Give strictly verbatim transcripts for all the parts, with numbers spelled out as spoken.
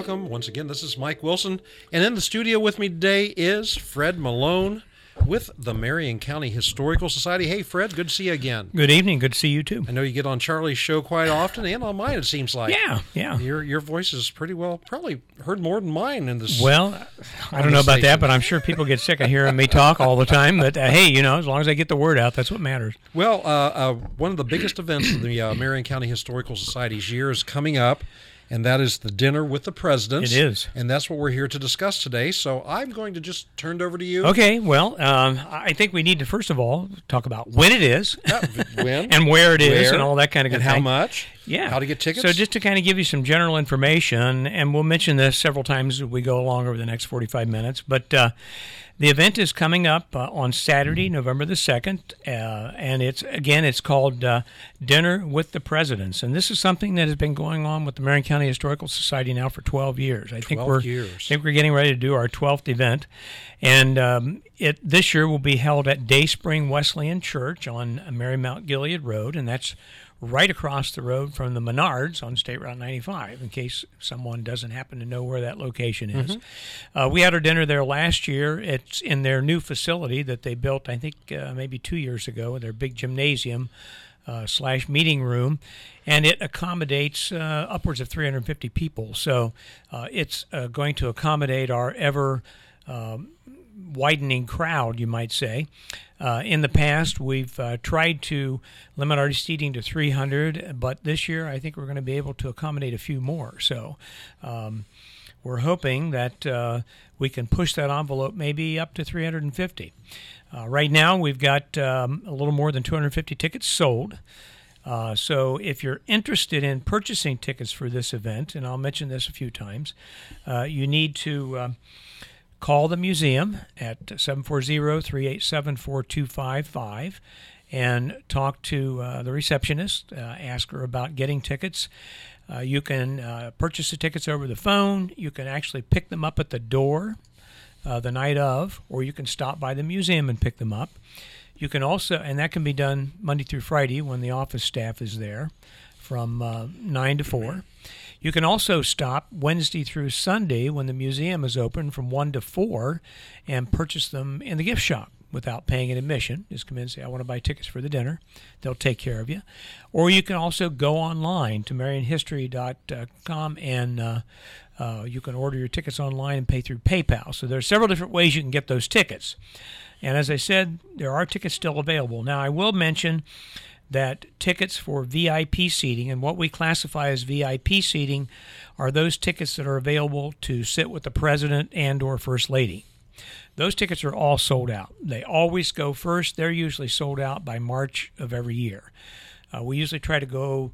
welcome. Once again, this is Mike Wilson, and in the studio with me today is Fred Malone with the Marion County Historical Society. Hey, Fred, good to see you again. Good evening. Good to see you, too. I know you get on Charlie's show quite often, and on mine, it seems like. Yeah, yeah. Your your voice is pretty well, probably heard more than mine in this Well, I don't know about that, but I'm sure people get sick of hearing me talk all the time. But, uh, hey, you know, as long as I get the word out, that's what matters. Well, uh, uh, one of the biggest events of the uh, Marion County Historical Society's year is coming up, and that is the Dinner with the Presidents. It is. And that's what we're here to discuss today. So I'm going to just turn it over to you. Okay, well, um, I think we need to, first of all, talk about when it is. Yeah, when. And where it is where, and all that kind of good and thing. how much. Yeah. How to get tickets. So just to kind of give you some general information, and we'll mention this several times as we go along over the next forty-five minutes, but uh, the event is coming up uh, on Saturday, November the second, uh, and it's, again, it's called uh, Dinner with the Presidents, and this is something that has been going on with the Marion County Historical Society now for twelve years. I think we're years. I think we're getting ready to do our twelfth event, and um, it this year will be held at Dayspring Wesleyan Church on Marymount Gilead Road, and that's right across the road from the Menards on State Route ninety-five, in case someone doesn't happen to know where that location is. Mm-hmm. Uh, we had our dinner there last year. It's in their new facility that they built, I think, uh, maybe two years ago, their big gymnasium uh, slash meeting room, and it accommodates uh, upwards of three hundred fifty people. So uh, it's uh, going to accommodate our ever um, widening crowd, you might say. Uh, in the past, we've uh, tried to limit our seating to three hundred, but this year I think we're going to be able to accommodate a few more. So um, we're hoping that uh, we can push that envelope maybe up to three hundred fifty. Uh, right now, we've got um, a little more than two hundred fifty tickets sold. Uh, so if you're interested in purchasing tickets for this event, and I'll mention this a few times, uh, you need to Uh, call the museum at seven four zero, three eight seven, four two five five and talk to uh, the receptionist, uh, ask her about getting tickets. Uh, you can uh, purchase the tickets over the phone. You can actually pick them up at the door uh, the night of, or you can stop by the museum and pick them up. You can also, and that can be done Monday through Friday when the office staff is there from uh, nine to four. You can also stop Wednesday through Sunday when the museum is open from one to four and purchase them in the gift shop without paying an admission. Just come in and say, I want to buy tickets for the dinner. They'll take care of you. Or you can also go online to marion history dot com and uh, uh, you can order your tickets online and pay through PayPal. So there are several different ways you can get those tickets. And as I said, there are tickets still available. Now, I will mention that tickets for V I P seating, and what we classify as V I P seating are those tickets that are available to sit with the President and or First Lady. Those tickets are all sold out. They always go first. They're usually sold out by March of every year. Uh, we usually try to go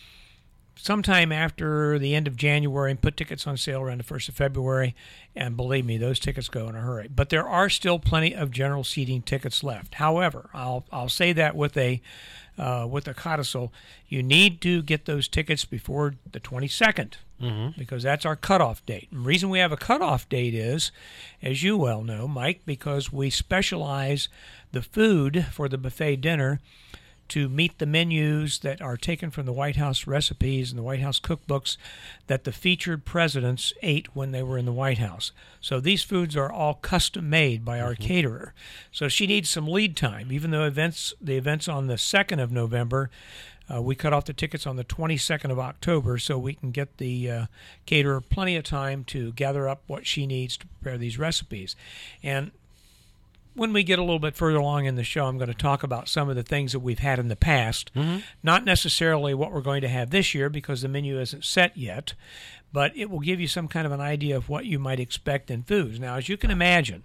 sometime after the end of January and put tickets on sale around the first of February, and believe me, those tickets go in a hurry. But there are still plenty of general seating tickets left. However, I'll I'll say that with a uh, with a codicil, you need to get those tickets before the twenty-second, mm-hmm. because that's our cutoff date. And the reason we have a cutoff date is, as you well know, Mike, because we specialize the food for the buffet dinner to meet the menus that are taken from the White House recipes and the White House cookbooks that the featured presidents ate when they were in the White House. So these foods are all custom made by our mm-hmm. caterer. So she needs some lead time. Even though events the event's on the second of November, uh, we cut off the tickets on the twenty-second of October so we can get the uh, caterer plenty of time to gather up what she needs to prepare these recipes. And when we get a little bit further along in the show, I'm going to talk about some of the things that we've had in the past. Mm-hmm. Not necessarily what we're going to have this year because the menu isn't set yet, but it will give you some kind of an idea of what you might expect in foods. Now, as you can imagine,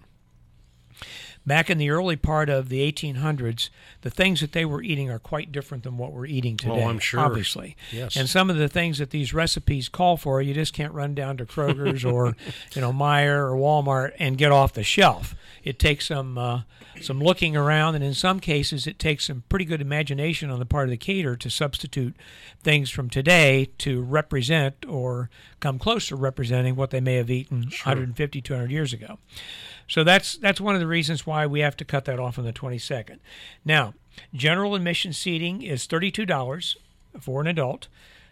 back in the early part of the eighteen hundreds, the things that they were eating are quite different than what we're eating today. Oh, I'm sure. Obviously. Yes. And some of the things that these recipes call for, you just can't run down to Kroger's or, you know, Meijer or Walmart and get off the shelf. It takes some uh, some looking around, and in some cases it takes some pretty good imagination on the part of the caterer to substitute things from today to represent or come close to representing what they may have eaten sure. one hundred fifty, two hundred years ago. So that's that's one of the reasons why we have to cut that off on the twenty-second. Now, general admission seating is thirty-two dollars for an adult,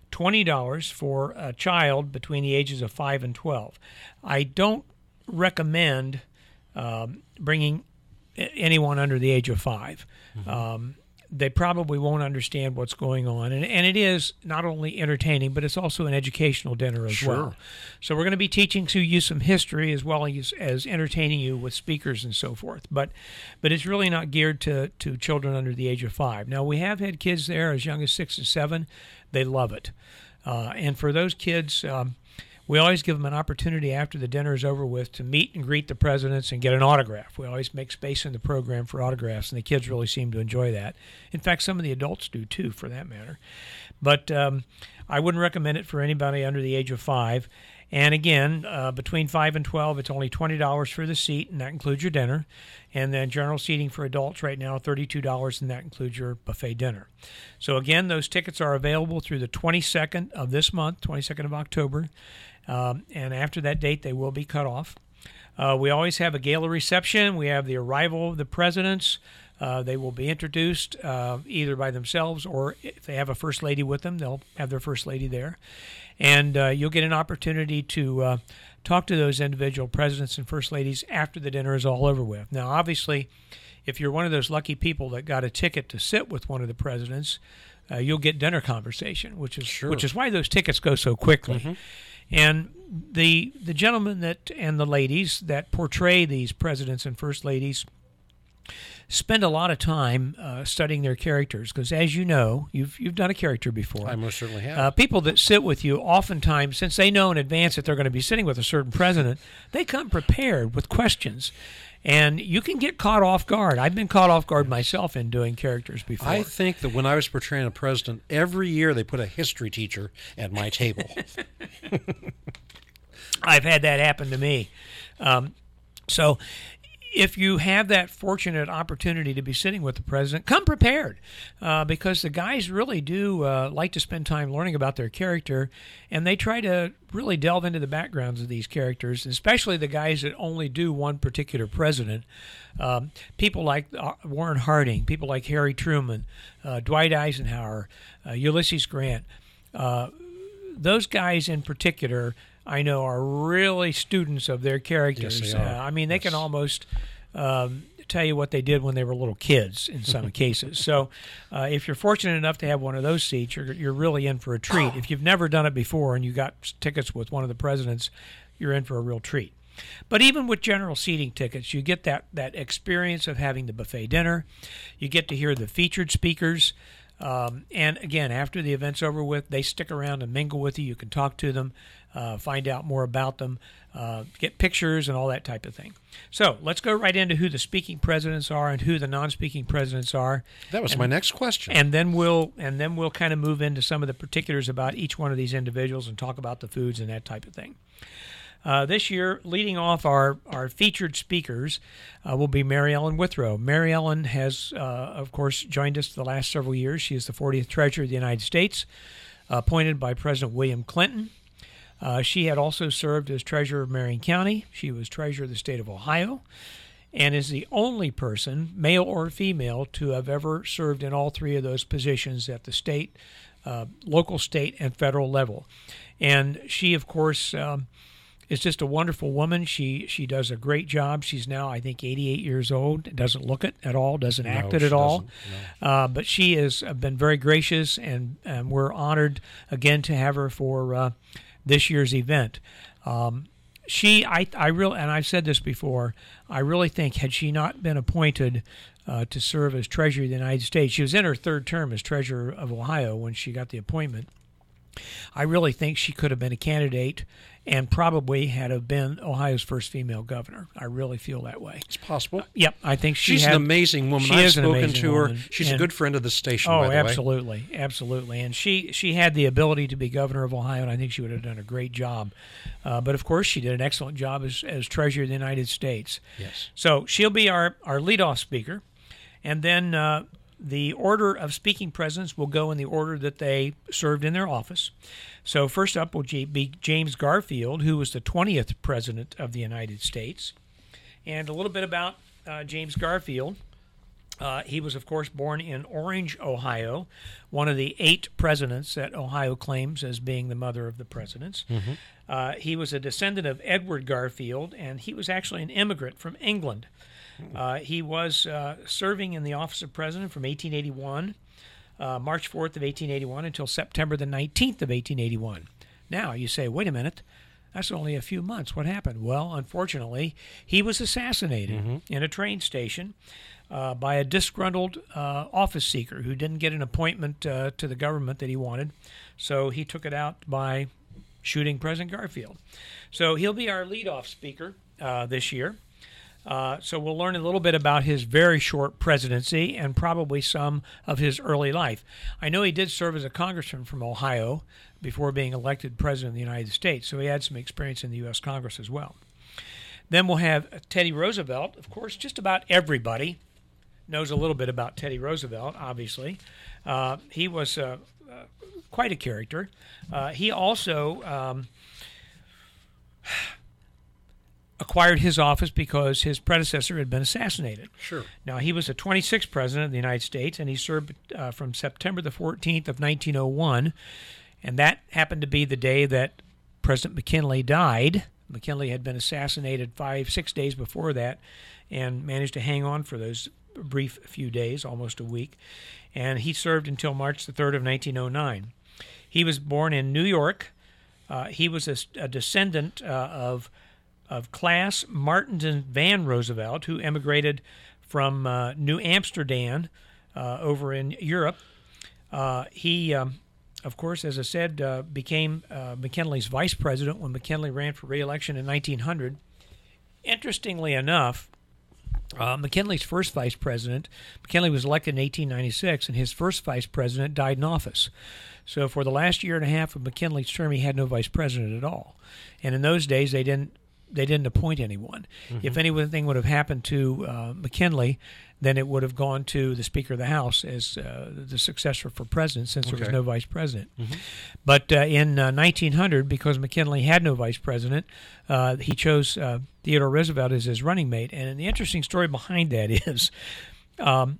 twenty dollars for a child between the ages of five and twelve. I don't recommend um, bringing anyone under the age of five. Mm-hmm. Um, they probably won't understand what's going on. And, and it is not only entertaining, but it's also an educational dinner as Sure. well. So we're going to be teaching to you some history as well as, as entertaining you with speakers and so forth. But but it's really not geared to, to children under the age of five. Now, we have had kids there as young as six and seven. They love it. Uh, and for those kids, um, we always give them an opportunity after the dinner is over with to meet and greet the presidents and get an autograph. We always make space in the program for autographs, and the kids really seem to enjoy that. In fact, some of the adults do too, for that matter. But um, I wouldn't recommend it for anybody under the age of five. And again, uh, between five and twelve, it's only twenty dollars for the seat, and that includes your dinner. And then general seating for adults right now, thirty-two dollars, and that includes your buffet dinner. So again, those tickets are available through the twenty-second of this month, twenty-second of October. Um, and after that date, they will be cut off. Uh, we always have a gala reception. We have the arrival of the presidents. Uh, they will be introduced uh, either by themselves, or if they have a first lady with them, they'll have their first lady there. And uh, you'll get an opportunity to uh, talk to those individual presidents and first ladies after the dinner is all over with. Now, obviously, if you're one of those lucky people that got a ticket to sit with one of the presidents, uh, you'll get dinner conversation, which is Sure. which is why those tickets go so quickly. Mm-hmm. And the the gentlemen that and the ladies that portray these presidents and first ladies spend a lot of time uh, studying their characters, because, as you know, you've you've done a character before. I most certainly have. Uh, people that sit with you, oftentimes, since they know in advance that they're going to be sitting with a certain president, they come prepared with questions. And you can get caught off guard. I've been caught off guard myself in doing characters before. I think that when I was portraying a president, every year they put a history teacher at my table. I've had that happen to me. Um, so if you have that fortunate opportunity to be sitting with the president, come prepared, uh, because the guys really do uh, like to spend time learning about their character, and they try to really delve into the backgrounds of these characters, especially the guys that only do one particular president. Um, people like uh, Warren Harding, people like Harry Truman, uh, Dwight Eisenhower, uh, Ulysses Grant. Uh, those guys in particular, I know, are really students of their characters. Yes, they are. Uh, I mean, they Yes. can almost um, tell you what they did when they were little kids in some cases. So uh, if you're fortunate enough to have one of those seats, you're, you're really in for a treat. If you've never done it before and you got tickets with one of the presidents, you're in for a real treat. But even with general seating tickets, you get that, that experience of having the buffet dinner. You get to hear the featured speakers. Um, and again, after the event's over with, they stick around and mingle with you. You can talk to them, uh, find out more about them, uh, get pictures and all that type of thing. So let's go right into who the speaking presidents are and who the non-speaking presidents are. That was and, my next question. And then we'll and then we'll kind of move into some of the particulars about each one of these individuals and talk about the foods and that type of thing. Uh, this year, leading off our, our featured speakers uh, will be Mary Ellen Withrow. Mary Ellen has, uh, of course, joined us the last several years. She is the fortieth Treasurer of the United States, appointed by President William Clinton. Uh, she had also served as Treasurer of Marion County. She was Treasurer of the state of Ohio, and is the only person, male or female, to have ever served in all three of those positions at the state, uh, local, state, and federal level. And she, of course, um, is just a wonderful woman. She she does a great job. She's now, I think, eighty-eight years old. Doesn't look it at all. Doesn't No, act it she at all. doesn't, no. Uh, but she has been very gracious, and, and we're honored again to have her for uh, this year's event. Um, she, I, I really, and I've said this before, I really think had she not been appointed uh, to serve as Treasurer of the United States, she was in her third term as Treasurer of Ohio when she got the appointment. I really think she could have been a candidate and probably had have been Ohio's first female governor. I really feel that way. It's possible. Yep, I think she She's had, an amazing woman. She I've is an spoken amazing to her. woman. She's And- a good friend of the station, Oh, by the way. absolutely, absolutely. And she, she had the ability to be governor of Ohio, and I think she would have done a great job. Uh, but, of course, she did an excellent job as, as Treasurer of the United States. Yes. So she'll be our, our leadoff speaker. And then uh, the order of speaking presidents will go in the order that they served in their office. So first up will be James Garfield, who was the twentieth President of the United States. And a little bit about uh, James Garfield. Uh, he was, of course, born in Orange, Ohio, one of the eight presidents that Ohio claims as being the mother of the presidents. Mm-hmm. Uh, he was a descendant of Edward Garfield, and he was actually an immigrant from England. Uh, he was uh, serving in the office of president from eighteen eighty-one, uh, March fourth of eighteen eighty-one, until September the nineteenth of eighteen eighty-one. Now, you say, wait a minute. That's only a few months. What happened? Well, unfortunately, he was assassinated mm-hmm. in a train station uh, by a disgruntled uh, office seeker who didn't get an appointment uh, to the government that he wanted. So he took it out by shooting President Garfield. So he'll be our leadoff speaker uh, this year. Uh, so we'll learn a little bit about his very short presidency and probably some of his early life. I know he did serve as a congressman from Ohio before being elected president of the United States, so he had some experience in the U S Congress as well. Then we'll have Teddy Roosevelt. Of course, just about everybody knows a little bit about Teddy Roosevelt, obviously. Uh, he was uh, uh, quite a character. Uh, he also um, acquired his office because his predecessor had been assassinated. Sure. Now, he was the twenty-sixth president of the United States, and he served uh, from September the fourteenth of nineteen oh one, and that happened to be the day that President McKinley died. McKinley had been assassinated five, six days before that and managed to hang on for those brief few days, almost a week, and he served until March the third of nineteen oh nine. He was born in New York. Uh, he was a, a descendant uh, of of Class Martin Van Roosevelt, who emigrated from uh, New Amsterdam uh, over in Europe. Uh, he, um, of course, as I said, uh, became uh, McKinley's vice president when McKinley ran for re-election in nineteen hundred. Interestingly enough, uh, McKinley's first vice president, McKinley was elected in eighteen ninety-six, and his first vice president died in office. So for the last year and a half of McKinley's term, he had no vice president at all. And in those days, they didn't They didn't appoint anyone. Mm-hmm. If anything would have happened to uh, McKinley, then it would have gone to the Speaker of the House as uh, the successor for president, since okay. there was no vice president. Mm-hmm. But uh, in uh, nineteen hundred, because McKinley had no vice president, uh, he chose uh, Theodore Roosevelt as his running mate. And the interesting story behind that is um,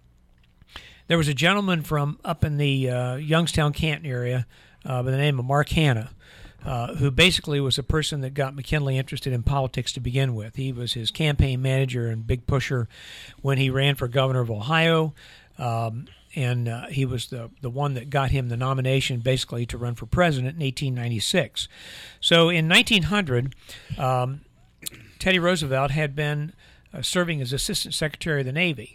there was a gentleman from up in the uh, Youngstown, Canton area uh, by the name of Mark Hanna, Uh, who basically was a person that got McKinley interested in politics to begin with. He was his campaign manager and big pusher when he ran for governor of Ohio, um, and uh, he was the, the one that got him the nomination basically to run for president in eighteen ninety-six. So in nineteen hundred, um, Teddy Roosevelt had been uh, serving as Assistant Secretary of the Navy,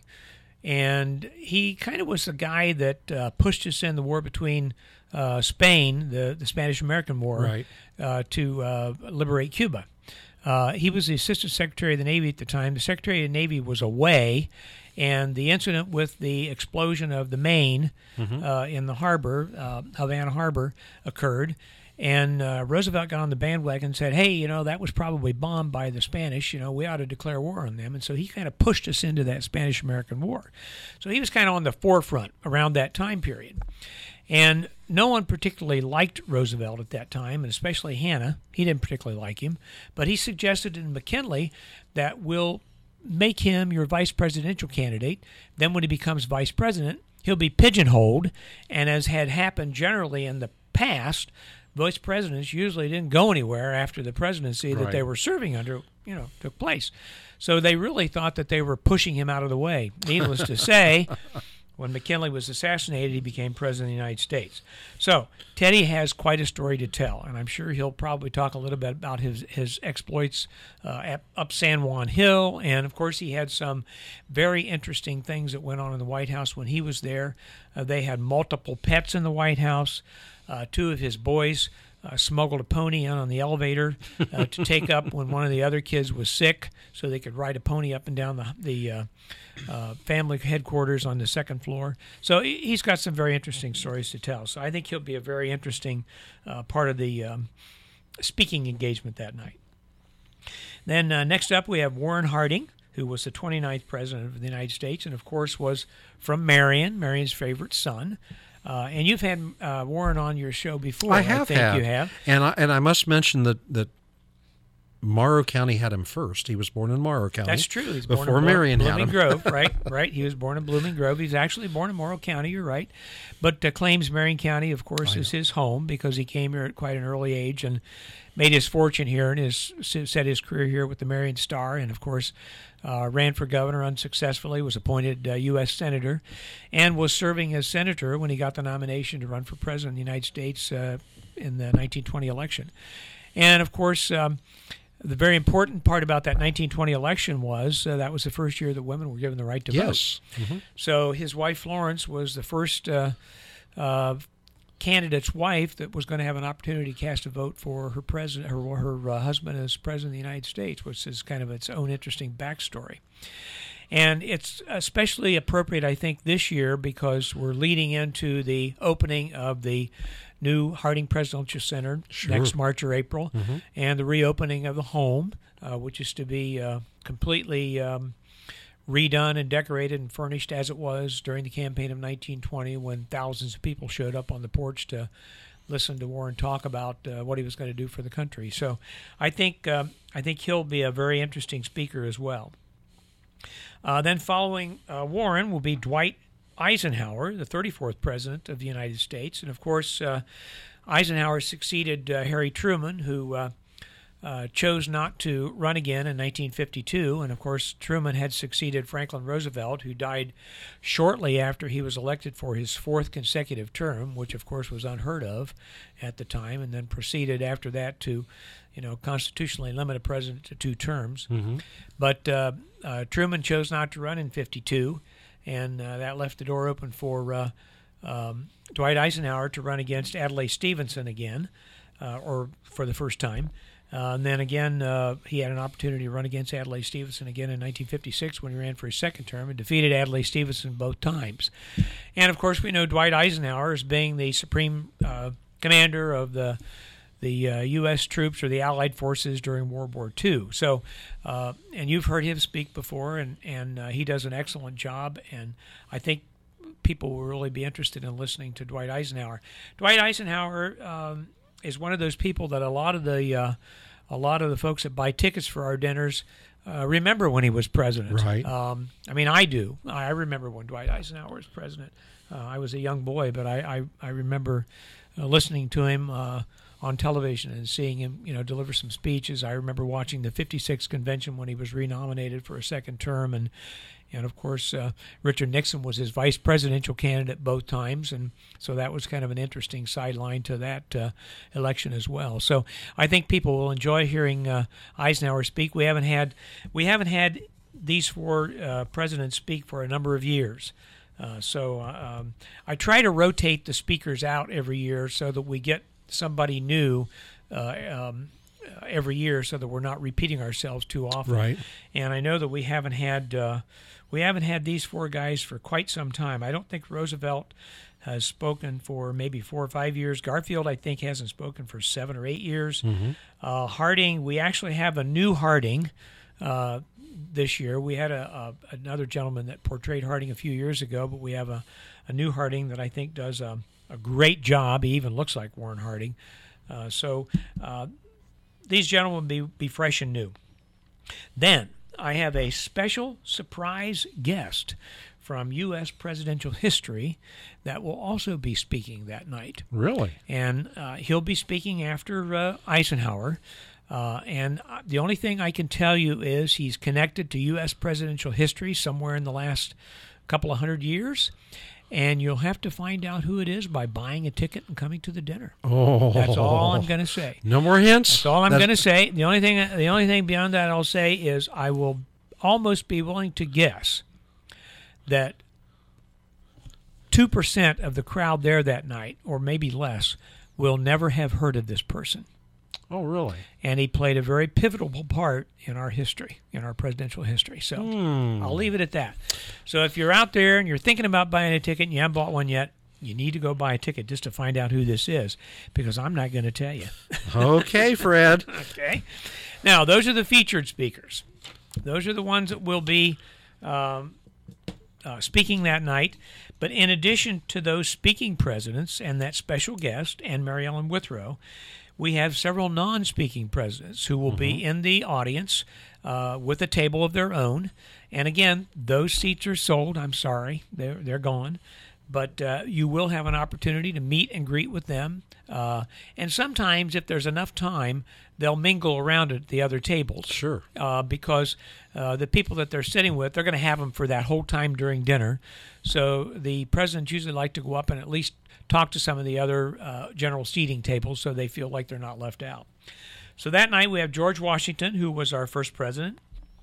and he kind of was the guy that uh, pushed us in the war between Uh, Spain, the, the Spanish-American War, right. uh, to uh, liberate Cuba. Uh, he was the Assistant Secretary of the Navy at the time. The Secretary of the Navy was away, and the incident with the explosion of the Maine mm-hmm. uh, in the harbor, uh, Havana Harbor, occurred. And uh, Roosevelt got on the bandwagon and said, hey, you know, that was probably bombed by the Spanish. You know, we ought to declare war on them. And so he kind of pushed us into that Spanish-American War. So he was kind of on the forefront around that time period. And no one particularly liked Roosevelt at that time, and especially Hanna. He didn't particularly like him. But he suggested to McKinley that we'll make him your vice presidential candidate. Then when he becomes vice president, he'll be pigeonholed. And as had happened generally in the past, vice presidents usually didn't go anywhere after the presidency that right. they were serving under, you know, took place. So they really thought that they were pushing him out of the way. Needless to say, when McKinley was assassinated, he became president of the United States. So Teddy has quite a story to tell, and I'm sure he'll probably talk a little bit about his, his exploits uh, at, up San Juan Hill. And, of course, he had some very interesting things that went on in the White House when he was there. Uh, they had multiple pets in the White House. Uh, two of his boys uh, smuggled a pony in on the elevator uh, to take up when one of the other kids was sick so they could ride a pony up and down the, the uh, uh, family headquarters on the second floor. So he's got some very interesting stories to tell. So I think he'll be a very interesting uh, part of the um, speaking engagement that night. Then uh, next up we have Warren Harding, who was the twenty-ninth president of the United States and, of course, was from Marion, Marion's favorite son. Uh, and you've had uh, Warren on your show before. I have I think had. you have. And I, and I must mention that, that Morrow County had him first. He was born in Morrow County. That's true. He's born before in Marion had Blooming him. Grove, right? Right. He was born in Blooming Grove. He's actually born in Morrow County. You're right, but uh, claims Marion County, of course, is his home because he came here at quite an early age and made his fortune here and his set his career here with the Marion Star, and of course uh, ran for governor unsuccessfully, was appointed uh, U S senator, and was serving as senator when he got the nomination to run for president of the United States uh, in the nineteen twenty election. And of course, um, the very important part about that nineteen twenty election was uh, that was the first year that women were given the right to Yes. vote. Mm-hmm. So his wife Florence was the first uh, uh, candidate's wife that was going to have an opportunity to cast a vote for her president, her, her uh, husband as president of the United States, which is kind of its own interesting backstory. And it's especially appropriate, I think, this year because we're leading into the opening of the new Harding Presidential Center Sure. next March or April, Mm-hmm. and the reopening of the home, uh, which is to be uh, completely um, redone and decorated and furnished as it was during the campaign of nineteen twenty when thousands of people showed up on the porch to listen to Warren talk about uh, what he was going to do for the country. So I think um, I think he'll be a very interesting speaker as well. Uh, then following uh, Warren will be Dwight Eisenhower, the thirty-fourth President of the United States. And, of course, uh, Eisenhower succeeded uh, Harry Truman, who uh, uh, chose not to run again in nineteen fifty-two. And, of course, Truman had succeeded Franklin Roosevelt, who died shortly after he was elected for his fourth consecutive term, which, of course, was unheard of at the time, and then proceeded after that to, you know, constitutionally limit a president to two terms. Mm-hmm. But uh, uh, Truman chose not to run in fifty-two, and uh, that left the door open for uh, um, Dwight Eisenhower to run against Adlai Stevenson again, uh, or for the first time. Uh, and then again, uh, he had an opportunity to run against Adlai Stevenson again in nineteen fifty-six when he ran for his second term and defeated Adlai Stevenson both times. And, of course, we know Dwight Eisenhower as being the supreme uh, commander of the the uh, U S troops or the Allied forces during World War Two. So, uh, and you've heard him speak before, and, and uh, he does an excellent job, and I think people will really be interested in listening to Dwight Eisenhower. Dwight Eisenhower um, is one of those people that a lot of the uh, a lot of the folks that buy tickets for our dinners uh, remember when he was president. Right. Um, I mean, I do. I remember when Dwight Eisenhower was president. Uh, I was a young boy, but I, I, I remember uh, listening to him uh, on television and seeing him, you know, deliver some speeches. I remember watching the fifty-six convention when he was renominated for a second term, and and of course uh, Richard Nixon was his vice presidential candidate both times, and so that was kind of an interesting sideline to that uh, election as well. So I think people will enjoy hearing uh, Eisenhower speak. We haven't had we haven't had these four uh, presidents speak for a number of years. Uh, so uh, um, I try to rotate the speakers out every year so that we get somebody new uh, um, every year, so that we're not repeating ourselves too often. Right. And I know that we haven't had uh, we haven't had these four guys for quite some time. I don't think Roosevelt has spoken for maybe four or five years. Garfield, I think, hasn't spoken for seven or eight years. Mm-hmm. Uh, Harding, we actually have a new Harding uh, this year. We had a, a another gentleman that portrayed Harding a few years ago, but we have a, a new Harding that I think does a a great job. He even looks like Warren Harding. Uh, so uh, these gentlemen will be, be fresh and new. Then I have a special surprise guest from U S presidential history that will also be speaking that night. Really? And uh, he'll be speaking after uh, Eisenhower. Uh, and the only thing I can tell you is he's connected to U S presidential history somewhere in the last couple of hundred years. And you'll have to find out who it is by buying a ticket and coming to the dinner. Oh, that's all I'm going to say. No more hints. That's all I'm That's... going to say. The only thing, the only thing beyond that I'll say is I will almost be willing to guess that two percent of the crowd there that night, or maybe less, will never have heard of this person. Oh, really? And he played a very pivotal part in our history, in our presidential history. So Hmm. I'll leave it at that. So if you're out there and you're thinking about buying a ticket and you haven't bought one yet, you need to go buy a ticket just to find out who this is, because I'm not going to tell you. Okay, Fred. Okay. Now, those are the featured speakers. Those are the ones that will be um, uh, speaking that night. But in addition to those speaking presidents and that special guest and Mary Ellen Withrow, we have several non-speaking presidents who will mm-hmm. be in the audience uh, with a table of their own. And again, those seats are sold. I'm sorry, they're they're gone. But uh, you will have an opportunity to meet and greet with them. Uh, and sometimes, if there's enough time, they'll mingle around at the other tables. Sure. Uh, because uh, the people that they're sitting with, they're going to have them for that whole time during dinner. So the presidents usually like to go up and at least talk to some of the other uh, general seating tables so they feel like they're not left out. So that night we have George Washington, who was our first president,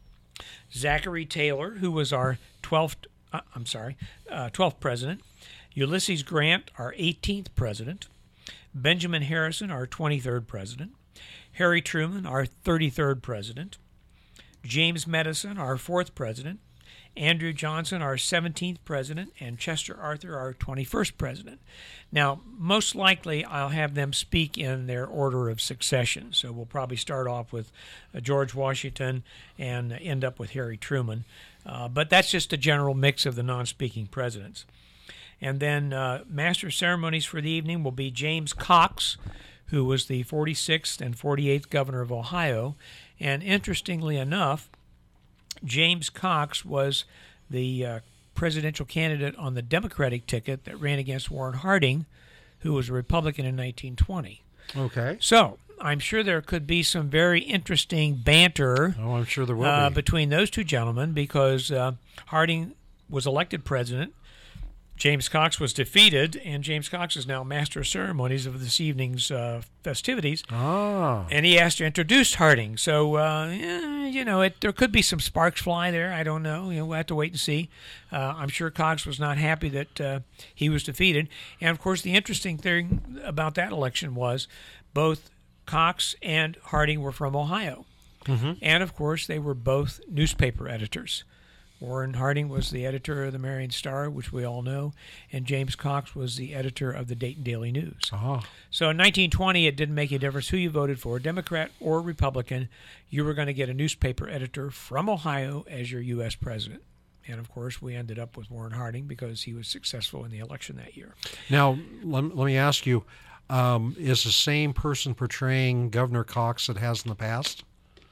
Zachary Taylor, who was our twelfth, uh, I'm sorry, uh, twelfth president, Ulysses Grant, our eighteenth president, Benjamin Harrison, our twenty-third president, Harry Truman, our thirty-third president, James Madison, our fourth president, Andrew Johnson, our seventeenth president, and Chester Arthur, our twenty-first president. Now, most likely, I'll have them speak in their order of succession. So we'll probably start off with uh, George Washington and end up with Harry Truman. Uh, but that's just a general mix of the non-speaking presidents. And then uh, master of ceremonies for the evening will be James Cox, who was the forty-sixth and forty-eighth governor of Ohio. And interestingly enough, James Cox was the uh, presidential candidate on the Democratic ticket that ran against Warren Harding, who was a Republican in nineteen twenty. Okay. So I'm sure there could be some very interesting banter oh, I'm sure there will uh, be. between those two gentlemen because uh, Harding was elected president. James Cox was defeated, and James Cox is now master of ceremonies of this evening's uh, festivities. Ah. And he asked to introduce Harding. So, uh, yeah, you know, it, there could be some sparks fly there. I don't know. You know, we'll have to wait and see. Uh, I'm sure Cox was not happy that uh, he was defeated. And, of course, the interesting thing about that election was both Cox and Harding were from Ohio. Mm-hmm. And, of course, they were both newspaper editors. Warren Harding was the editor of the Marion Star, which we all know, and James Cox was the editor of the Dayton Daily News. Ah. So in nineteen twenty, it didn't make a difference who you voted for, Democrat or Republican. You were going to get a newspaper editor from Ohio as your U S president. And, of course, we ended up with Warren Harding because he was successful in the election that year. Now, let, let me ask you, um, is the same person portraying Governor Cox that has in the past?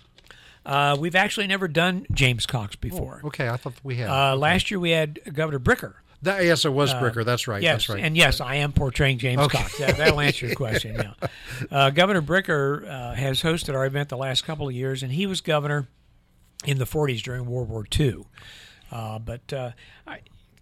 Uh, we've actually never done James Cox before. Oh, okay, I thought we had. Uh, okay. Last year we had Governor Bricker. That, yes, it was Bricker. Uh, that's right. Yes, that's right. And yes, I am portraying James okay. Cox. That, that'll answer your question. Yeah. Uh, Governor Bricker uh, has hosted our event the last couple of years, and he was governor in the forties during World War Two. Uh, but uh, I,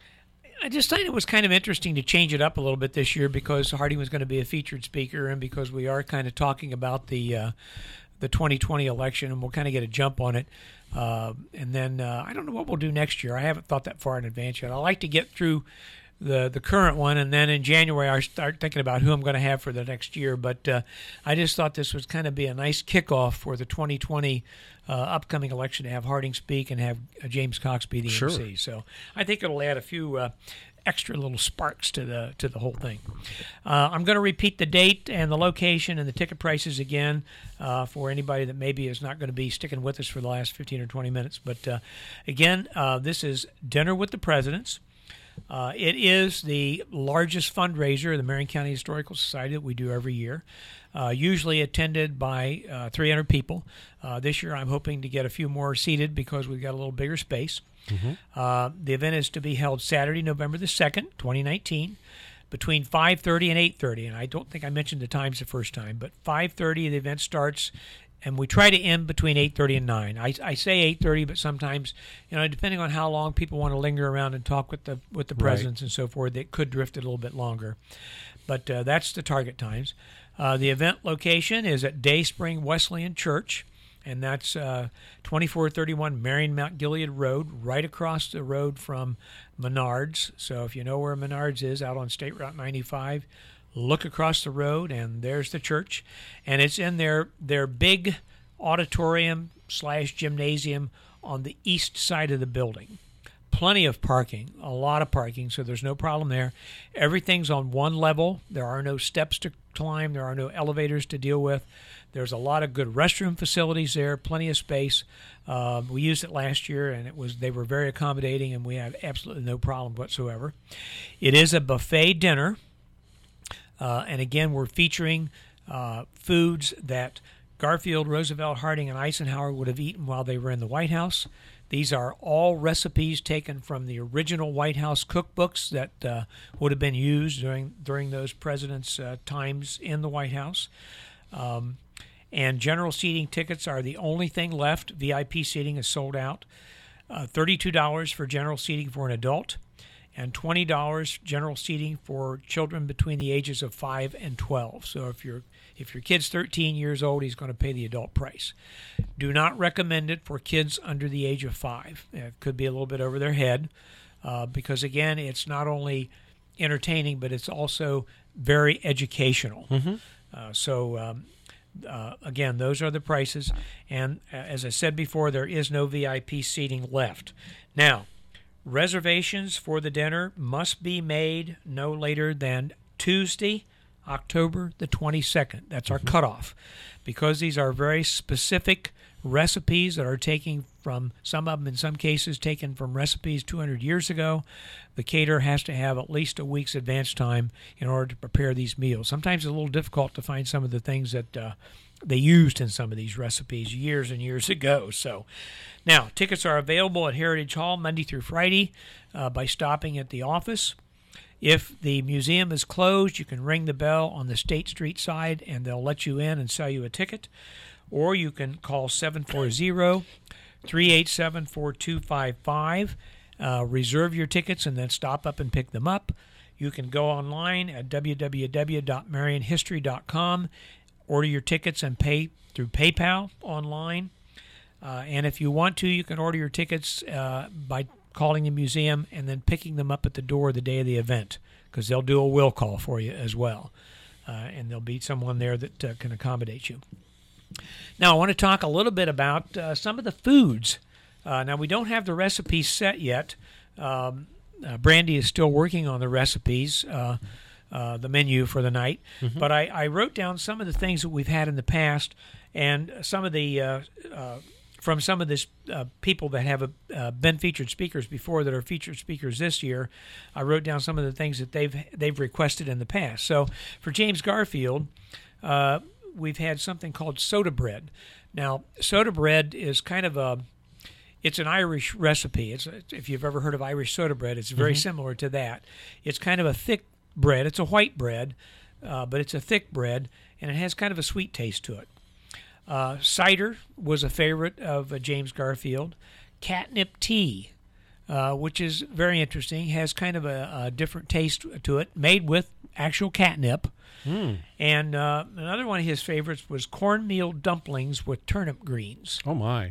I just thought it was kind of interesting to change it up a little bit this year because Harding was going to be a featured speaker, and because we are kind of talking about the uh, the twenty twenty election, and we'll kind of get a jump on it. Uh, and then uh, I don't know what we'll do next year. I haven't thought that far in advance yet. I like to get through the the current one, and then in January I start thinking about who I'm going to have for the next year. But uh, I just thought this would kind of be a nice kickoff for the twenty twenty uh, upcoming election to have Harding speak and have uh, James Cox be the sure. M C. So I think it'll add a few uh, extra little sparks to the to the whole thing. Uh, I'm going to repeat the date and the location and the ticket prices again uh, for anybody that maybe is not going to be sticking with us for the last fifteen or twenty minutes. But uh, again, uh, this is Dinner with the Presidents. Uh, it is the largest fundraiser of the Marion County Historical Society that we do every year, uh, usually attended by uh, three hundred people. Uh, this year I'm hoping to get a few more seated because we've got a little bigger space. Mm-hmm. Uh, the event is to be held Saturday, November the second, twenty nineteen, between five thirty and eight thirty. And I don't think I mentioned the times the first time, but five thirty the event starts, and we try to end between eight thirty and nine. I, I say eight thirty, but sometimes, you know, depending on how long people want to linger around and talk with the with the presidents right. and so forth, it could drift a little bit longer. But uh, that's the target times. Uh, the event location is at Dayspring Wesleyan Church, and that's uh, twenty-four thirty-one Marion Mount Gilead Road, right across the road from Menards. So if you know where Menards is, out on State Route ninety-five, look across the road, and there's the church. And it's in their, their big auditorium slash gymnasium on the east side of the building. Plenty of parking, a lot of parking, so there's no problem there. Everything's on one level. There are no steps to climb. There are no elevators to deal with. There's a lot of good restroom facilities there, plenty of space. Uh, we used it last year, and it was they were very accommodating, and we have absolutely no problem whatsoever. It is a buffet dinner, uh, and again, we're featuring uh, foods that Garfield, Roosevelt, Harding, and Eisenhower would have eaten while they were in the White House. These are all recipes taken from the original White House cookbooks that uh, would have been used during during those presidents' uh, times in the White House. Um, and general seating tickets are the only thing left. V I P seating is sold out. Uh, thirty-two dollars for general seating for an adult, and twenty dollars general seating for children between the ages of five and twelve. So if you're If your kid's thirteen years old, he's going to pay the adult price. Do not recommend it for kids under the age of five. It could be a little bit over their head uh, because, again, it's not only entertaining, but it's also very educational. Mm-hmm. Uh, so, um, uh, again, those are the prices. And uh, as I said before, there is no V I P seating left. Now, reservations for the dinner must be made no later than Tuesday, October the twenty-second. That's our mm-hmm. cutoff. Because these are very specific recipes that are taken from, some of them in some cases taken from recipes two hundred years ago, the caterer has to have at least a week's advance time in order to prepare these meals. Sometimes it's a little difficult to find some of the things that uh, they used in some of these recipes years and years ago. So now, tickets are available at Heritage Hall Monday through Friday uh, by stopping at the office. If the museum is closed, you can ring the bell on the State Street side, and they'll let you in and sell you a ticket. Or you can call seven four zero, three eight seven, four two five five, uh, reserve your tickets, and then stop up and pick them up. You can go online at w w w dot marion history dot com, order your tickets, and pay through PayPal online. Uh, and if you want to, you can order your tickets uh, by calling the museum and then picking them up at the door the day of the event, because they'll do a will call for you as well. Uh, and there'll be someone there that uh, can accommodate you. Now, I want to talk a little bit about uh, some of the foods. Uh, now, we don't have the recipes set yet. Um, uh, Brandy is still working on the recipes, uh, uh, the menu for the night. Mm-hmm. But I, I wrote down some of the things that we've had in the past, and some of the uh, uh, from some of this uh, people that have uh, been featured speakers before that are featured speakers this year. I wrote down some of the things that they've they've requested in the past. So for James Garfield, uh, we've had something called soda bread. Now, soda bread is kind of a it's an Irish recipe. It's if you've ever heard of Irish soda bread, it's very mm-hmm. similar to that. It's kind of a thick bread. It's a white bread, uh, but it's a thick bread, and it has kind of a sweet taste to it. Uh, cider was a favorite of uh, James Garfield. Catnip tea, uh, which is very interesting, has kind of a, a different taste to it, made with actual catnip. Mm. And uh, another one of his favorites was cornmeal dumplings with turnip greens. Oh, my.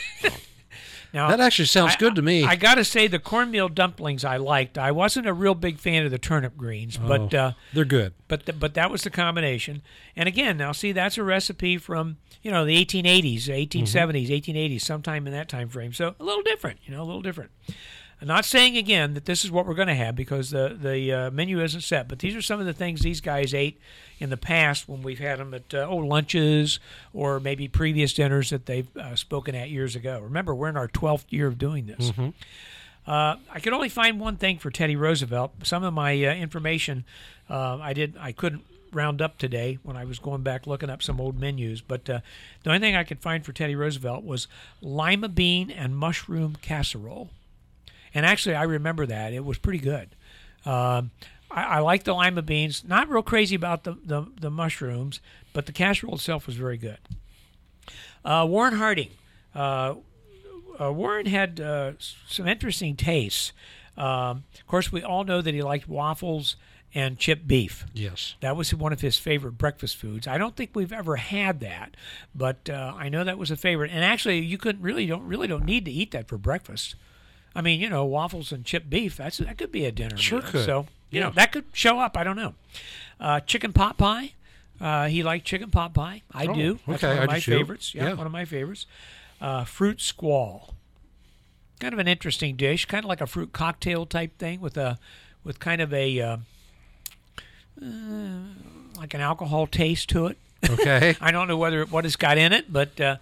Now, that actually sounds I, good to me. I, I got to say, the cornmeal dumplings I liked. I wasn't a real big fan of the turnip greens, oh, but uh, they're good. But the, but that was the combination. And again, now see, that's a recipe from you know the eighteen eighties, eighteen seventies, mm-hmm. eighteen eighties, sometime in that time frame. So a little different, you know, a little different. I'm not saying again that this is what we're going to have because the the uh, menu isn't set, but these are some of the things these guys ate in the past when we've had them at uh, oh lunches or maybe previous dinners that they've uh, spoken at years ago. Remember, we're in our twelfth year of doing this. Mm-hmm. Uh, I could only find one thing for Teddy Roosevelt. Some of my uh, information uh, I did I couldn't round up today when I was going back looking up some old menus, but uh, the only thing I could find for Teddy Roosevelt was lima bean and mushroom casserole. And actually, I remember that. It was pretty good. Um, I, I like the lima beans. Not real crazy about the, the, the mushrooms, but the casserole itself was very good. Uh, Warren Harding. Uh, uh, Warren had uh, some interesting tastes. Um, of course, we all know that he liked waffles and chipped beef. Yes. That was one of his favorite breakfast foods. I don't think we've ever had that, but uh, I know that was a favorite. And actually, you couldn't really don't really don't need to eat that for breakfast. I mean, you know, waffles and chipped beef, that's that could be a dinner sure meal. Could. So, you yeah. know, that could show up. I don't know. Uh, chicken pot pie. Uh, he liked chicken pot pie. I oh, do. That's okay, one of I my do favorites. Yeah, yeah, one of my favorites. Uh, fruit squall. Kind of an interesting dish, kind of like a fruit cocktail type thing with a with kind of a uh, uh, like an alcohol taste to it. Okay. I don't know whether what it's got in it, but uh,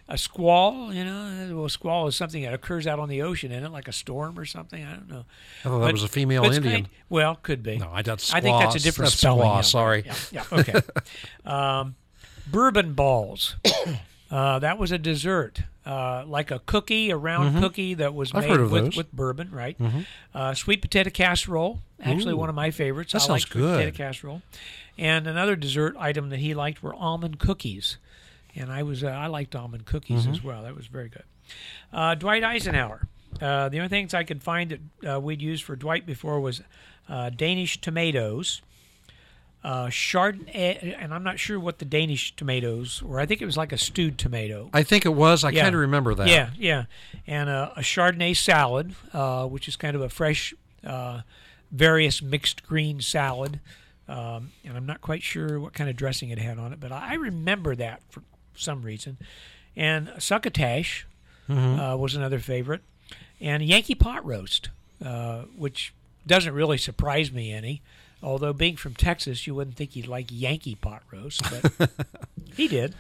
a squall, you know, well, a squall is something that occurs out on the ocean, isn't it? Like a storm or something. I don't know. I thought that But- was a female but it's Indian. kind- well, could be. No, I got squaw. I think that's a different That's spelling. squaw, yeah. sorry. Yeah, yeah, okay. um, bourbon balls. Uh, that was a dessert, uh, like a cookie, a round cookie that was Mm-hmm. I've made heard of with, those. with bourbon, right? Uh, sweet potato casserole, actually Ooh. one of my favorites. That I sounds like sweet potato good. casserole. And another dessert item that he liked were almond cookies, and I was uh, I liked almond cookies Mm-hmm. as well. That was very good. Uh, Dwight Eisenhower. Uh, the only things I could find that uh, we'd used for Dwight before was uh, Danish tomatoes, uh, Chardonnay, and I'm not sure what the Danish tomatoes were. I think it was like a stewed tomato. I think it was. I Yeah. kind of remember that. Yeah, yeah, and uh, a Chardonnay salad, uh, which is kind of a fresh, uh, various mixed green salad, um, and I'm not quite sure what kind of dressing it had on it, but I I remember that for some reason. And succotash uh, was another favorite, and Yankee pot roast, uh, which doesn't really surprise me any. Although being from Texas, you wouldn't think he'd like Yankee pot roast, but he did.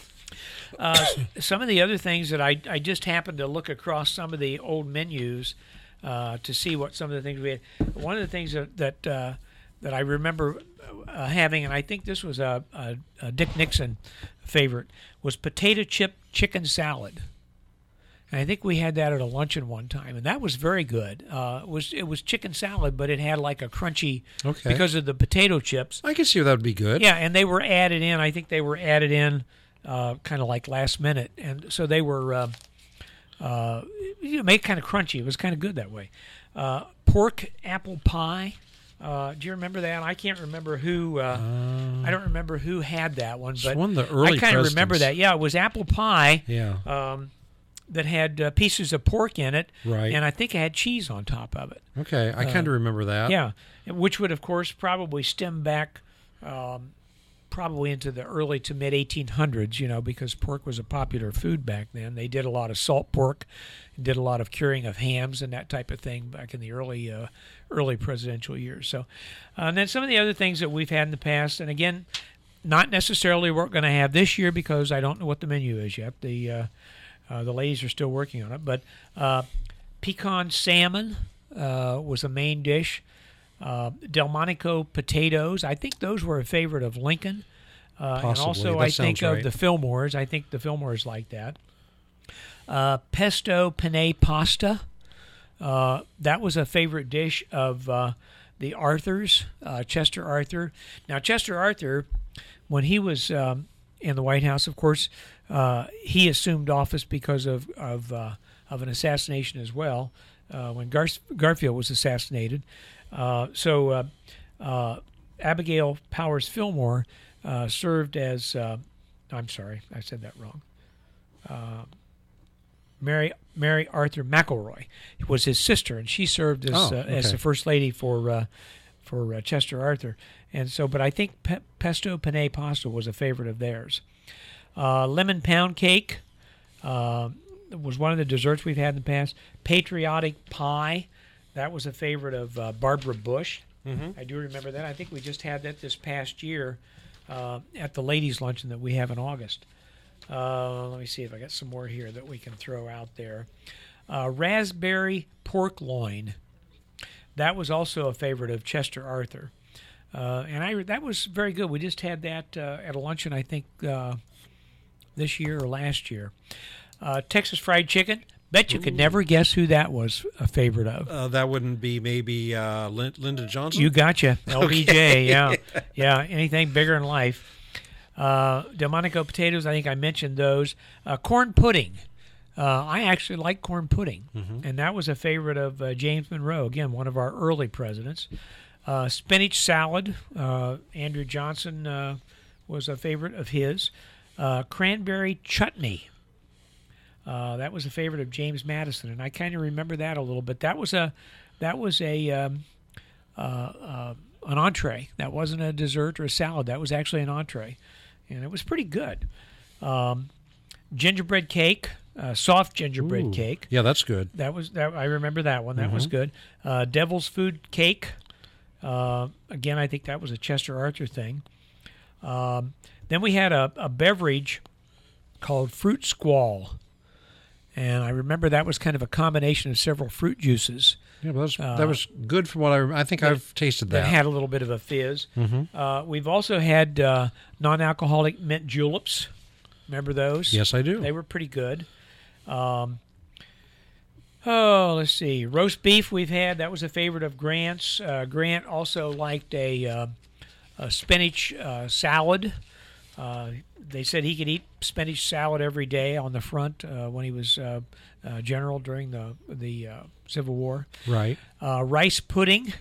Uh, some of the other things that I, I just happened to look across some of the old menus uh, to see what some of the things we had. One of the things that that, uh, that I remember uh, having, and I think this was a, a, a Dick Nixon favorite, was potato chip chicken salad. And I think we had that at a luncheon one time, and that was very good. Uh, it was it was chicken salad, but it had like a crunchy Okay. because of the potato chips. I can see that would be good. Yeah, and they were added in. I think they were added in uh, kind of like last minute, and so they were uh, uh, you know, made kind of crunchy. It was kind of good that way. Uh, pork apple pie. Uh, do you remember that? I can't remember who. Uh, I don't remember who had that one, It's but one of the early I kind of remember presidents. that. Yeah, it was apple pie. Yeah. Um, that had uh, pieces of pork in it, Right. and I think it had cheese on top of it. Okay. I kind of remember that. Yeah, which would, of course, probably stem back um, probably into the early to mid eighteen hundreds, you know, because pork was a popular food back then. They did a lot of salt pork, did a lot of curing of hams and that type of thing back in the early uh, early presidential years. So, uh, and then some of the other things that we've had in the past, and again, not necessarily what we're going to have this year because I don't know what the menu is yet. The uh, uh, the ladies are still working on it, but uh, pecan salmon uh, was a main dish. Uh, Delmonico potatoes. I think those were a favorite of Lincoln. Uh, and Possibly. also, That I think sounds right. of the Fillmores. I think the Fillmores like that. Uh, pesto penne pasta. Uh, that was a favorite dish of uh, the Arthurs, uh, Chester Arthur. Now, Chester Arthur, when he was um, in the White House, of course, uh, he assumed office because of of, uh, of an assassination as well, uh, when Gar- Garfield was assassinated. Uh, so uh, uh, Abigail Powers Fillmore uh, served as, uh, I'm sorry, I said that wrong. Uh, Mary Mary Arthur McElroy was his sister, and she served as Oh, uh, as okay. the first lady for uh, for uh, Chester Arthur. And so, but I think pe- pesto penne pasta was a favorite of theirs. Uh, lemon pound cake uh, was one of the desserts we've had in the past. Patriotic pie, that was a favorite of uh, Barbara Bush. Mm-hmm. I do remember that. I think we just had that this past year uh, at the ladies' luncheon that we have in August. Uh, let me see if I got some more here that we can throw out there. Uh, raspberry pork loin. That was also a favorite of Chester Arthur. Uh, and I that was very good. We just had that uh, at a luncheon, I think, uh, this year or last year. Uh, Texas fried chicken. Bet you could never guess who that was a favorite of. Uh, that wouldn't be maybe uh, Lin- Lyndon Johnson? You gotcha. L B J, yeah. Yeah, anything bigger in life. Uh, Delmonico potatoes, I think I mentioned those. Uh, corn pudding. Uh, I actually like corn pudding, and that was a favorite of uh, James Monroe, again, one of our early presidents. Uh, spinach salad. Uh, Andrew Johnson uh, was a favorite of his. Uh, cranberry chutney. Uh, that was a favorite of James Madison, and I kind of remember that a little bit. That was a that was a um, uh, uh, an entree. That wasn't a dessert or a salad. That was actually an entree, and it was pretty good. Um, gingerbread cake, uh, soft gingerbread Ooh. cake. Yeah, that's good. That was that. I remember that one. That was good. Uh, Devil's food cake. Uh, again, I think that was a Chester Arthur thing. Um, then we had a, a beverage called Fruit Squall. And I remember that was kind of a combination of several fruit juices. Yeah, well, that, was, Uh, that was good from what I I think that- I've tasted That that. had a little bit of a fizz. Mhm. Uh, we've also had uh, non-alcoholic mint juleps. Remember those? Yes, I do. They were pretty good. Um, oh, let's see. Roast beef we've had. That was a favorite of Grant's. Uh, Grant also liked a, uh, a spinach uh, salad. Uh, they said he could eat spinach salad every day on the front uh, when he was uh, uh, general during the the uh, Civil War. Right. Uh, rice pudding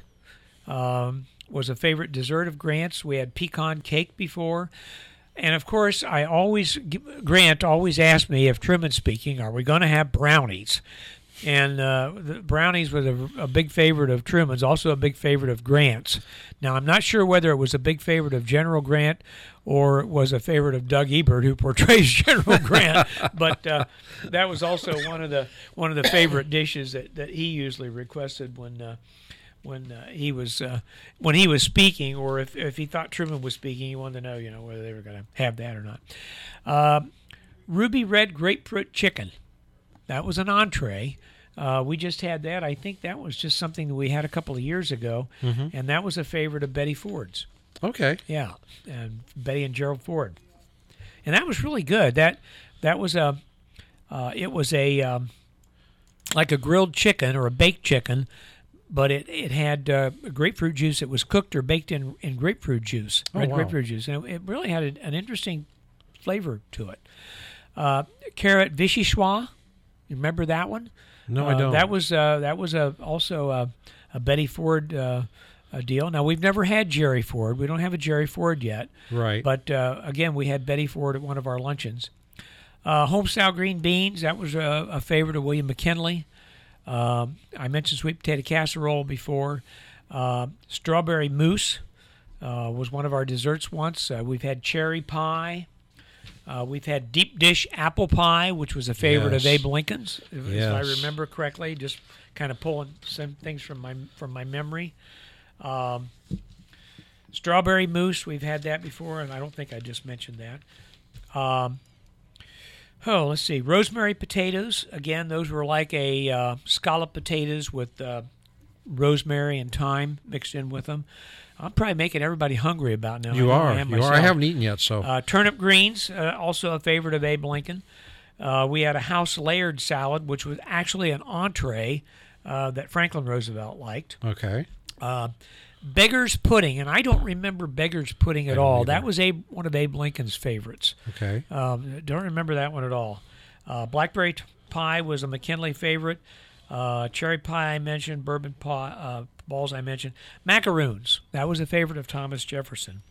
um, was a favorite dessert of Grant's. We had pecan cake before. And, of course, I always, Grant always asked me, if Truman's speaking, are we going to have brownies? And uh, the brownies was a, a big favorite of Truman's, also a big favorite of Grant's. Now, I'm not sure whether it was a big favorite of General Grant or it was a favorite of Doug Ebert, who portrays General Grant. But uh, that was also one of the one of the favorite dishes that, that he usually requested when uh, when uh, he was uh, when he was speaking, or if if he thought Truman was speaking, he wanted to know, you know, whether they were going to have that or not. Uh, ruby red grapefruit chicken. That was an entree. Uh, we just had that. I think that was just something that we had a couple of years ago, Mhm. and that was a favorite of Betty Ford's. Okay. Yeah, and Betty and Gerald Ford, and that was really good. That that was a uh, it was a um, like a grilled chicken or a baked chicken, but it it had uh, grapefruit juice. It was cooked or baked in, in grapefruit juice, Oh, red wow. grapefruit juice, and it really had a, an interesting flavor to it. Uh, carrot vichyssoise, you remember that one? No, Uh, I don't. That was uh, that was a also a, a Betty Ford uh, a deal. Now we've never had Jerry Ford. We don't have a Jerry Ford yet. Right. But uh, again, we had Betty Ford at one of our luncheons. Uh, homestyle green beans. That was a, a favorite of William McKinley. Um, I mentioned sweet potato casserole before. Uh, strawberry mousse uh, was one of our desserts once. Uh, we've had cherry pie. Uh, we've had deep dish apple pie, which was a favorite Yes. of Abe Lincoln's, if, if I Yes. remember correctly. Just kind of pulling some things from my from my memory. Um, strawberry mousse, we've had that before, and I don't think I just mentioned that. Um, oh, let's see. Rosemary potatoes. Again, those were like a uh, scallop potatoes with uh, rosemary and thyme mixed in with them. I'm probably making everybody hungry about now. You I know I are. am You are. I myself. haven't eaten yet, so. Uh, turnip greens, uh, also a favorite of Abe Lincoln. Uh, we had a house layered salad, which was actually an entree uh, that Franklin Roosevelt liked. Okay. Uh, Beggar's pudding, and I don't remember Beggar's pudding at I don't all. either. That was Abe, one of Abe Lincoln's favorites. Okay. Um, don't remember that one at all. Uh, blackberry t- pie was a McKinley favorite. Uh, cherry pie I mentioned. Bourbon pie, uh, balls I mentioned. Macaroons. That was a favorite of Thomas Jefferson.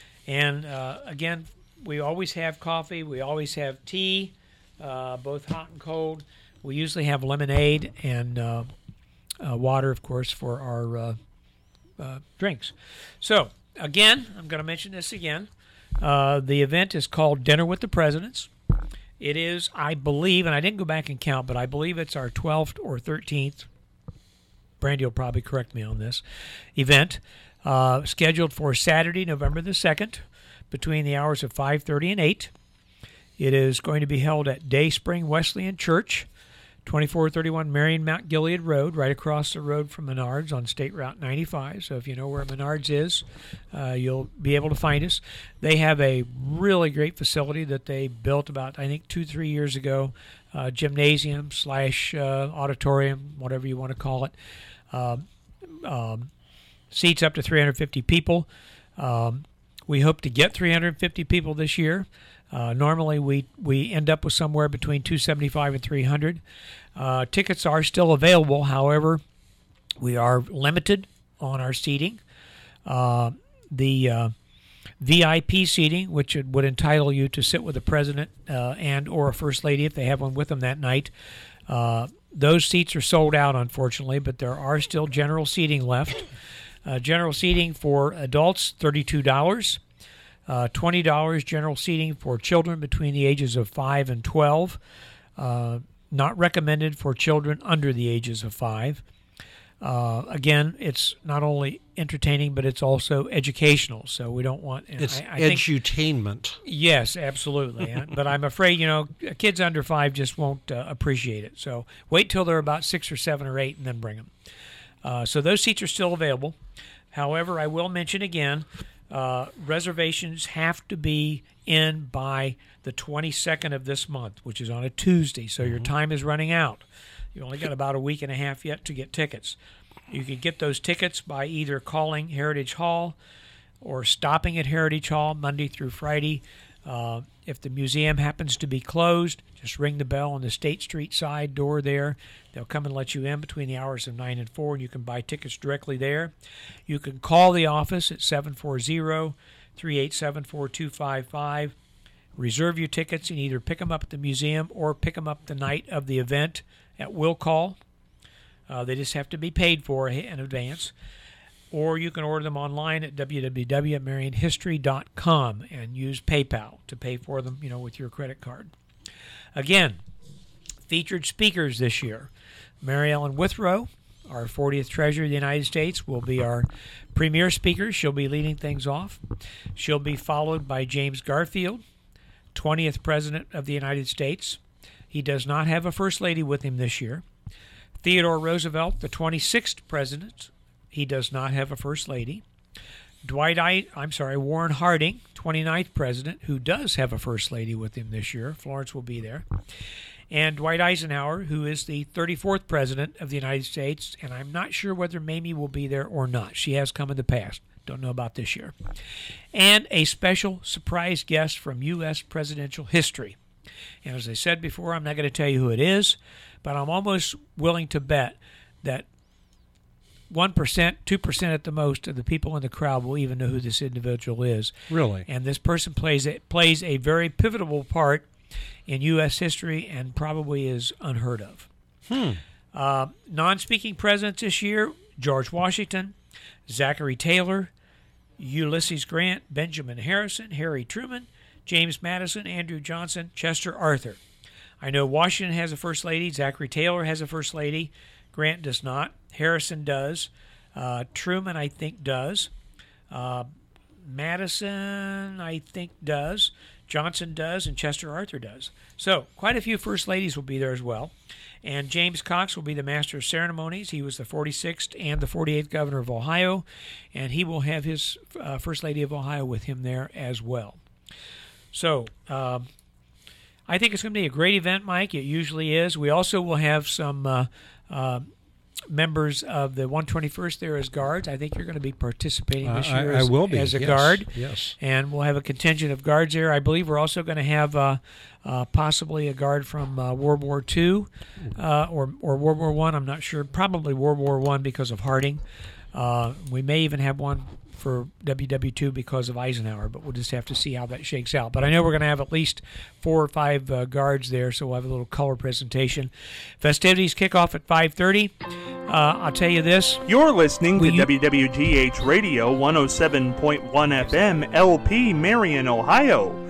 And uh, again, we always have coffee. We always have tea, uh, both hot and cold. We usually have lemonade and uh, uh, water, of course, for our uh, uh, drinks. So, again, I'm going to mention this again. Uh, the event is called Dinner with the Presidents. It is, I believe, and I didn't go back and count, but I believe it's our twelfth or thirteenth. Brandy will probably correct me on this event. Uh, scheduled for Saturday, November the second, between the hours of five thirty and eight. It is going to be held at Day Spring Wesleyan Church, twenty-four thirty-one Marion Mount Gilead Road, right across the road from Menards on State Route ninety-five. So if you know where Menards is, uh, you'll be able to find us. They have a really great facility that they built about, I think, two, three years ago, uh, gymnasium slash uh, auditorium, whatever you want to call it. Um, um, seats up to three hundred fifty people. Um, we hope to get three hundred fifty people this year. Uh, normally, we, we end up with somewhere between two seventy-five and three hundred. Uh, tickets are still available. However, we are limited on our seating. Uh, the uh, V I P seating, which it would entitle you to sit with the president uh, and or a first lady if they have one with them that night, uh, those seats are sold out, unfortunately, but there are still general seating left. Uh, general seating for adults, thirty-two dollars. Uh, twenty dollars general seating for children between the ages of five and twelve. Uh, not recommended for children under the ages of five. Uh, again, it's not only entertaining, but it's also educational. So we don't want... It's I, I think, edutainment. Yes, absolutely. But I'm afraid, you know, kids under five just won't uh, appreciate it. So wait till they're about six or seven or eight and then bring them. Uh, so those seats are still available. However, I will mention again, uh, reservations have to be in by the twenty-second of this month, which is on a Tuesday. So mm-hmm. your time is running out. You only got about a week and a half yet to get tickets. You can get those tickets by either calling Heritage Hall or stopping at Heritage Hall Monday through Friday. Uh, if the museum happens to be closed, just ring the bell on the State Street side door there. They'll come and let you in between the hours of nine and four, and you can buy tickets directly there. You can call the office at seven four zero, three eight seven, four two five five. Reserve your tickets and either pick them up at the museum or pick them up the night of the event at will call. Uh, they just have to be paid for in advance. Or you can order them online at w w w dot marion history dot com and use PayPal to pay for them, you know, with your credit card. Again, featured speakers this year. Mary Ellen Withrow, our fortieth Treasurer of the United States, will be our premier speaker. She'll be leading things off. She'll be followed by James Garfield, twentieth President of the United States. He does not have a First Lady with him this year. Theodore Roosevelt, the twenty-sixth President. He does not have a First Lady. Dwight I, I'm sorry, Warren Harding, twenty-ninth President, who does have a First Lady with him this year. Florence will be there. And Dwight Eisenhower, who is the thirty-fourth President of the United States, and I'm not sure whether Mamie will be there or not. She has come in the past. Don't know about this year. And a special surprise guest from U S presidential history. And as I said before, I'm not going to tell you who it is, but I'm almost willing to bet that one percent, two percent at the most of the people in the crowd will even know who this individual is. Really? And this person plays a, plays a very pivotal part in U S history and probably is unheard of. Hmm. Uh, non-speaking presidents this year, George Washington, Zachary Taylor, Ulysses Grant, Benjamin Harrison, Harry Truman, James Madison, Andrew Johnson, Chester Arthur. I know Washington has a First Lady. Zachary Taylor has a First Lady. Grant does not. Harrison does. Uh, Truman, I think, does. Uh, Madison, I think, does. Johnson does, and Chester Arthur does. So quite a few First Ladies will be there as well. And James Cox will be the Master of Ceremonies. He was the forty-sixth and the forty-eighth Governor of Ohio, and he will have his uh, First Lady of Ohio with him there as well. So um, I think it's going to be a great event, Mike. It usually is. We also will have some uh, uh, members of the one twenty-first there as guards. I think you're going to be participating this uh, year I, as, I will be. as a yes. guard. Yes. And we'll have a contingent of guards there. I believe we're also going to have uh, uh, possibly a guard from uh, World War Two uh, or, or World War One. I'm not sure. Probably World War One because of Harding. Uh, we may even have one for W W two because of Eisenhower, but we'll just have to see how that shakes out. But I know we're going to have at least four or five uh, guards there, so we'll have a little color presentation. Festivities kick off at five thirty. Uh, I'll tell you this. You're listening to you, W W G H Radio one oh seven point one F M, L P, Marion, Ohio.